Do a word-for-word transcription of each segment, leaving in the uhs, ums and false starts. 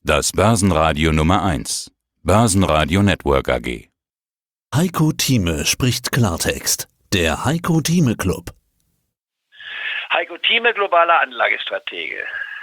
Das Börsenradio Nummer eins. Börsenradio Network A G. Heiko Thieme spricht Klartext. Der Heiko Thieme Club. Heiko Thieme, globaler Anlagestratege.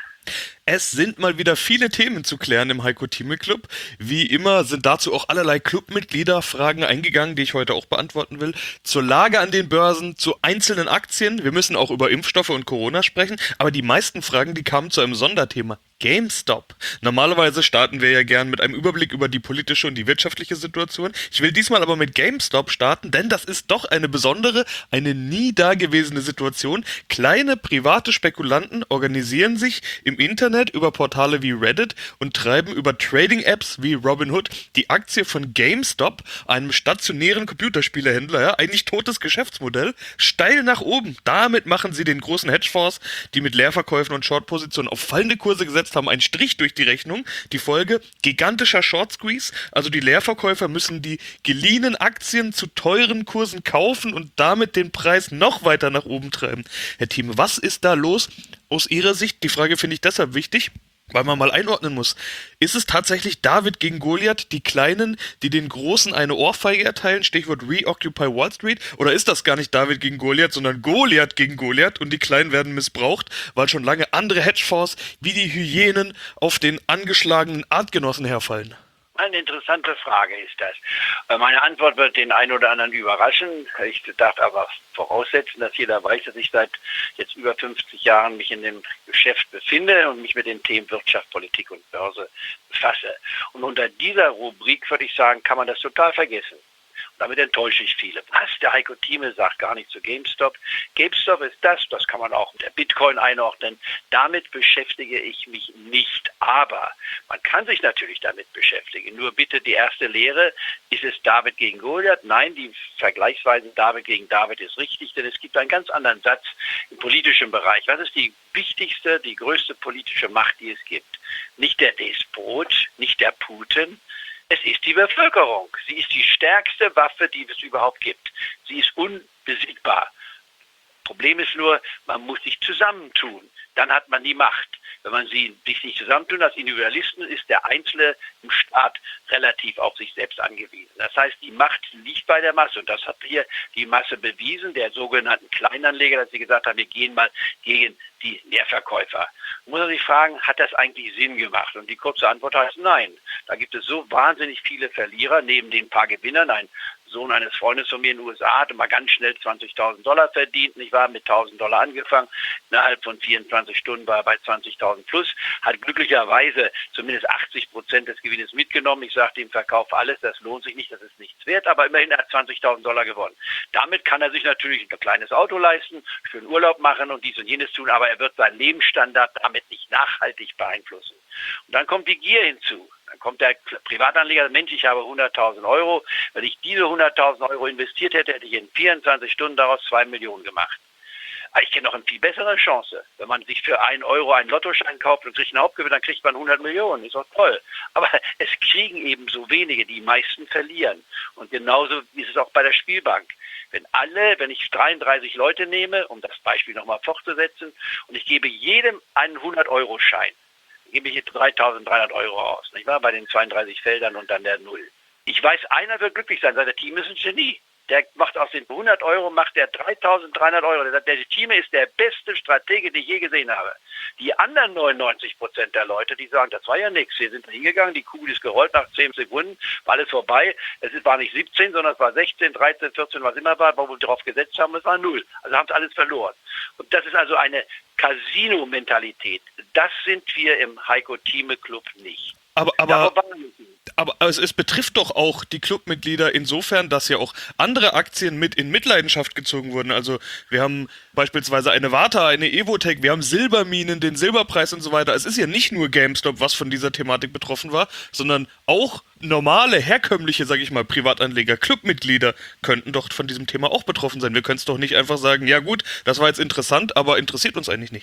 Es sind mal wieder viele Themen zu klären im Heiko Thieme Club. Wie immer sind dazu auch allerlei Clubmitglieder Fragen eingegangen, die ich heute auch beantworten will. Zur Lage an den Börsen, zu einzelnen Aktien. Wir müssen auch über Impfstoffe und Corona sprechen. Aber die meisten Fragen, die kamen zu einem Sonderthema. GameStop. Normalerweise starten wir ja gern mit einem Überblick über die politische und die wirtschaftliche Situation. Ich will diesmal aber mit GameStop starten, denn das ist doch eine besondere, eine nie dagewesene Situation. Kleine private Spekulanten organisieren sich im Internet über Portale wie Reddit und treiben über Trading-Apps wie Robinhood die Aktie von GameStop, einem stationären Computerspielehändler, ja, eigentlich totes Geschäftsmodell, steil nach oben. Damit machen sie den großen Hedgefonds, die mit Leerverkäufen und Short-Positionen auf fallende Kurse gesetzt haben, einen Strich durch die Rechnung. Die Folge: gigantischer Short-Squeeze, also die Leerverkäufer müssen die geliehenen Aktien zu teuren Kursen kaufen und damit den Preis noch weiter nach oben treiben. Herr Thieme, was ist da los aus Ihrer Sicht? Die Frage finde ich deshalb wichtig, weil man mal einordnen muss. Ist es tatsächlich David gegen Goliath, die Kleinen, die den Großen eine Ohrfeige erteilen, Stichwort Reoccupy Wall Street? Oder ist das gar nicht David gegen Goliath, sondern Goliath gegen Goliath und die Kleinen werden missbraucht, weil schon lange andere Hedgefonds wie die Hyänen auf den angeschlagenen Artgenossen herfallen? Eine interessante Frage ist das. Meine Antwort wird den einen oder anderen überraschen. Ich darf aber voraussetzen, dass jeder weiß, dass ich seit jetzt über fünfzig Jahren mich in dem Geschäft befinde und mich mit den Themen Wirtschaft, Politik und Börse befasse. Und unter dieser Rubrik, würde ich sagen, kann man das total vergessen. Und damit enttäusche ich viele. Was? Der Heiko Thieme sagt gar nicht zu GameStop. GameStop ist das, das kann man auch mit der Bitcoin einordnen. Damit beschäftige ich mich nicht. Aber man kann sich natürlich damit beschäftigen. Nur bitte die erste Lehre, ist es David gegen Goliath? Nein, die Vergleichsweise David gegen David ist richtig, denn es gibt einen ganz anderen Satz im politischen Bereich. Was ist die wichtigste, die größte politische Macht, die es gibt? Nicht der Despot, nicht der Putin. Es ist die Bevölkerung. Sie ist die stärkste Waffe, die es überhaupt gibt. Sie ist unbesiegbar. Problem ist nur, man muss sich zusammentun. Dann hat man die Macht. Wenn man sie sich nicht zusammentun als Individualisten, ist der Einzelne im Staat relativ auf sich selbst angewiesen. Das heißt, die Macht liegt bei der Masse. Und das hat hier die Masse bewiesen, der sogenannten Kleinanleger, dass sie gesagt haben, wir gehen mal gegen die Leerverkäufer. Muss man sich fragen, hat das eigentlich Sinn gemacht? Und die kurze Antwort heißt nein. Da gibt es so wahnsinnig viele Verlierer, neben den paar Gewinnern. Ein Sohn eines Freundes von mir in den U S A hatte mal ganz schnell zwanzigtausend Dollar verdient. Ich war mit tausend Dollar angefangen. Innerhalb von vierundzwanzig Stunden war er bei zwanzigtausend plus. Hat glücklicherweise zumindest achtzig Prozent des Gewinnes mitgenommen. Ich sagte ihm, verkauf alles, das lohnt sich nicht, das ist nichts wert. Aber immerhin hat er zwanzigtausend Dollar gewonnen. Damit kann er sich natürlich ein kleines Auto leisten, schönen Urlaub machen und dies und jenes tun. Aber er wird seinen Lebensstandard damit nicht nachhaltig beeinflussen. Und dann kommt die Gier hinzu. Dann kommt der Privatanleger, Mensch, ich habe hunderttausend Euro. Wenn ich diese hunderttausend Euro investiert hätte, hätte ich in vierundzwanzig Stunden daraus zwei Millionen gemacht. Aber ich kenne noch eine viel bessere Chance. Wenn man sich für einen Euro einen Lottoschein kauft und kriegt einen Hauptgewinn, dann kriegt man hundert Millionen. Ist doch toll. Aber es kriegen eben so wenige, die meisten verlieren. Und genauso ist es auch bei der Spielbank. Wenn alle, wenn ich dreiunddreißig Leute nehme, um das Beispiel nochmal fortzusetzen, und ich gebe jedem einen hundert-Euro-Schein, gebe ich jetzt dreitausenddreihundert Euro aus, nicht wahr? Bei den zweiunddreißig Feldern und dann der Null. Ich weiß, einer wird glücklich sein, sein Team ist ein Genie. Der macht aus den hundert Euro, macht der dreitausenddreihundert Euro. Der sagt, der Thieme ist der beste Stratege, den ich je gesehen habe. Die anderen neunundneunzig Prozent der Leute, die sagen, das war ja nichts. Wir sind hingegangen, die Kugel ist gerollt, nach zehn Sekunden war alles vorbei. Es war nicht siebzehn, sondern es war sechzehn, dreizehn, vierzehn, was immer war, wo wir drauf gesetzt haben, es war null. Also haben es alles verloren. Und das ist also eine Casino-Mentalität. Das sind wir im Heiko Thieme Club nicht. Aber, aber, aber es, es betrifft doch auch die Clubmitglieder insofern, dass ja auch andere Aktien mit in Mitleidenschaft gezogen wurden. Also wir haben beispielsweise eine Warta, eine Evotec, wir haben Silberminen, den Silberpreis und so weiter. Es ist ja nicht nur GameStop, was von dieser Thematik betroffen war, sondern auch normale, herkömmliche, sage ich mal, Privatanleger, Clubmitglieder könnten doch von diesem Thema auch betroffen sein. Wir können es doch nicht einfach sagen, ja gut, das war jetzt interessant, aber interessiert uns eigentlich nicht.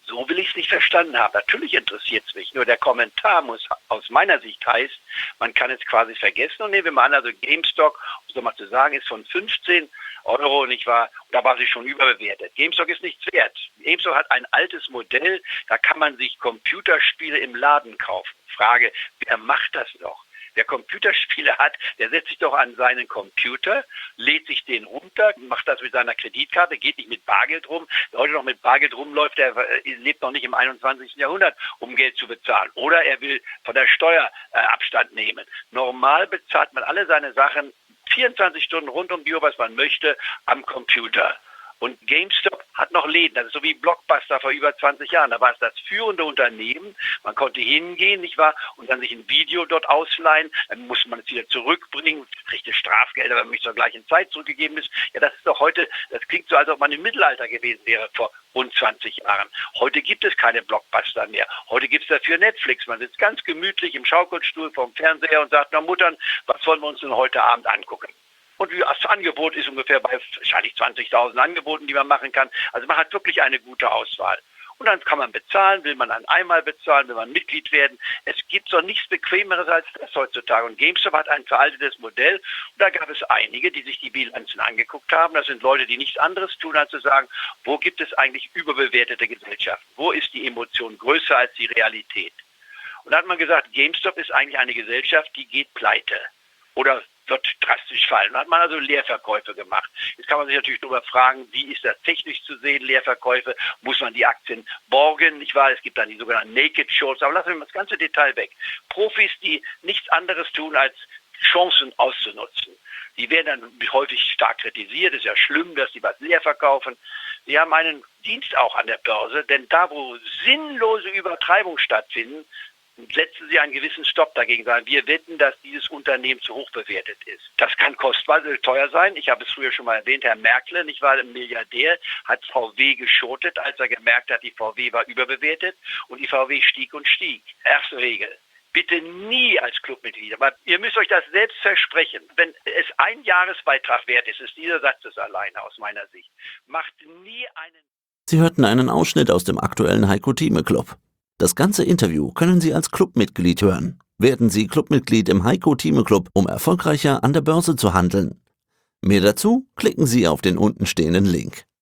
So will ich es nicht verstanden haben. Natürlich interessiert es mich. Nur der Kommentar muss aus meiner Sicht heißt, man kann es quasi vergessen. Und nehmen wir mal an, also GameStop, um so mal zu sagen, ist von fünfzehn Euro, nicht wahr? Und da war sie schon überbewertet. GameStop ist nichts wert. GameStop hat ein altes Modell, da kann man sich Computerspiele im Laden kaufen. Frage, wer macht das noch? Wer Computerspiele hat, der setzt sich doch an seinen Computer, lädt sich den runter, macht das mit seiner Kreditkarte, geht nicht mit Bargeld rum. Wer heute noch mit Bargeld rumläuft, der lebt noch nicht im einundzwanzigsten Jahrhundert, um Geld zu bezahlen. Oder er will von der Steuer äh, Abstand nehmen. Normal bezahlt man alle seine Sachen vierundzwanzig Stunden rund um die Uhr, was man möchte, am Computer. Und GameStop hat noch Läden, das ist so wie Blockbuster vor über zwanzig Jahren. Da war es das führende Unternehmen. Man konnte hingehen, nicht wahr? Und dann sich ein Video dort ausleihen. Dann musste man es wieder zurückbringen, kriegte Strafgelder, wenn man nicht zur gleichen Zeit zurückgegeben ist. Ja, das ist doch heute, das klingt so, als ob man im Mittelalter gewesen wäre vor rund zwanzig Jahren. Heute gibt es keine Blockbuster mehr. Heute gibt es dafür Netflix. Man sitzt ganz gemütlich im Schaukelstuhl vorm Fernseher und sagt, na Muttern, was wollen wir uns denn heute Abend angucken? Und das Angebot ist ungefähr bei wahrscheinlich zwanzigtausend Angeboten, die man machen kann. Also man hat wirklich eine gute Auswahl. Und dann kann man bezahlen, will man dann einmal bezahlen, will man Mitglied werden. Es gibt doch nichts Bequemeres als das heutzutage. Und GameStop hat ein veraltetes Modell. Und da gab es einige, die sich die Bilanzen angeguckt haben. Das sind Leute, die nichts anderes tun, als zu sagen, wo gibt es eigentlich überbewertete Gesellschaften? Wo ist die Emotion größer als die Realität? Und da hat man gesagt, GameStop ist eigentlich eine Gesellschaft, die geht pleite. Oder wird drastisch fallen. Da hat man also Leerverkäufe gemacht. Jetzt kann man sich natürlich darüber fragen, wie ist das technisch zu sehen, Leerverkäufe? Muss man die Aktien borgen? Nicht wahr? Es gibt dann die sogenannten Naked Shorts. Aber lassen wir mal das ganze Detail weg. Profis, die nichts anderes tun, als Chancen auszunutzen. Die werden dann häufig stark kritisiert. Es ist ja schlimm, dass die was leer verkaufen. Sie haben einen Dienst auch an der Börse, denn da, wo sinnlose Übertreibungen stattfinden, setzen Sie einen gewissen Stopp dagegen, sagen, wir wetten, dass dieses Unternehmen zu hoch bewertet ist. Das kann kostbar, teuer sein. Ich habe es früher schon mal erwähnt, Herr Merkle, nicht wahr, ein Milliardär, hat V W geschortet, als er gemerkt hat, die V W war überbewertet und die V W stieg und stieg. Erste Regel. Bitte nie als Clubmitglied, aber ihr müsst euch das selbst versprechen. Wenn es ein Jahresbeitrag wert ist, ist dieser Satz es alleine aus meiner Sicht. Macht nie einen... Sie hörten einen Ausschnitt aus dem aktuellen Heiko Thieme Club. Das ganze Interview können Sie als Clubmitglied hören. Werden Sie Clubmitglied im Heiko Thieme Club, um erfolgreicher an der Börse zu handeln. Mehr dazu klicken Sie auf den untenstehenden Link.